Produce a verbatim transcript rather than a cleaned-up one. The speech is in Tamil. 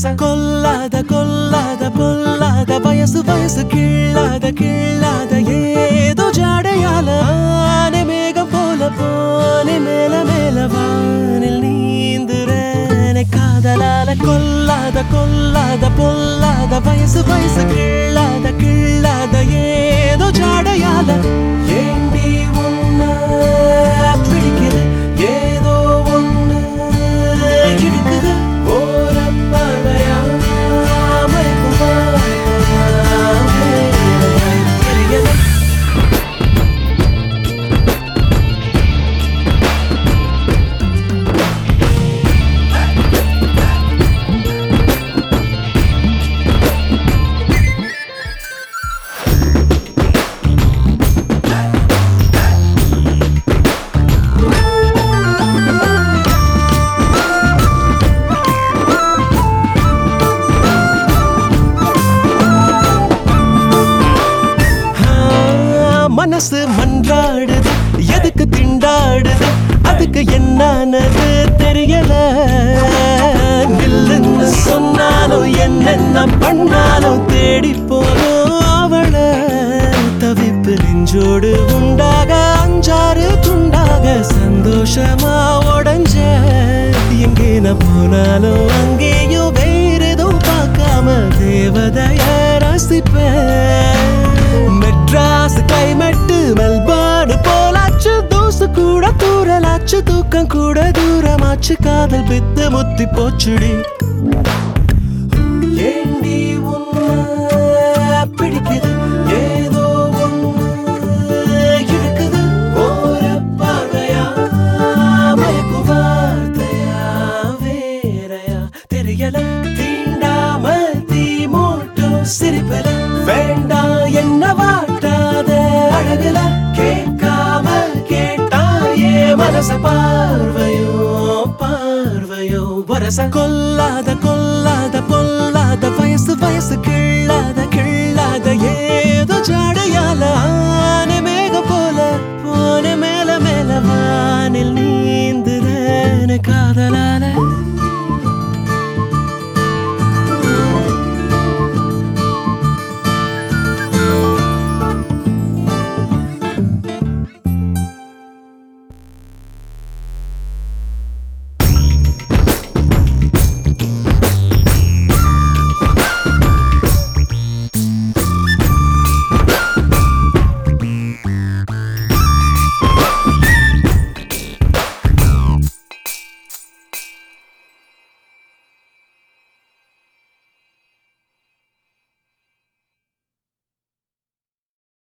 கொல்லாத கொல்லாத பொல்லாத வயசு வயசு கிள்ளாத கிள்ளாத ஏதோ ஜாடையால ஆனை மேகம் போல போனே மேல மேல வானில் நீந்துறேனே காதலால கொல்லாத கொல்லாத பொல்லாத வயசு வயசு கிள்ளாத கிள்ளாத ஏதோ ஜாடையால ஏண்டி உன்ன பிடிக்குது ஏதோ ஒண்ணு இழுக்குது ஓர பார்வையா மறைக்கும் தெரியல மனசு மன்றாடுது எதுக்கு திண்டாடுது அதுக்கு என்னன்னது தெரியல நில்லுன்னு சொன்னாலும் என்னென்ன பண்ணாலும் தேடி போனோம் அவளை தவிப்பு நெஞ்சோடு உண்டாக அஞ்சாறு துண்டாக சந்தோஷமா உடஞ்ச எங்கே நான் போனாலும் அங்கேயும் வேற எதுவும் பார்க்காம தேவதைய ரசிப்பேன் மெட்ராஸ் கைமெட்டு மெல்பர்ன் போலாச்சு தூசு கூட தூரலாச்சு தூக்கம் கூட தூரமாச்சு காதல் பித்து முத்தி போச்சுடி ஏண்டி உன்ன பிடிக்குது ஏதோ ஒண்ணு இழுக்குது ஓர பார்வையா மயக்கும் வார்த்தையா வேறையா தெரியல தீண்டாம தீ மூட்டும் சிரிப்பல வேண்டாம் என்ன வாட்டாத அழகுல கேட்காம கேட்டாயே மனச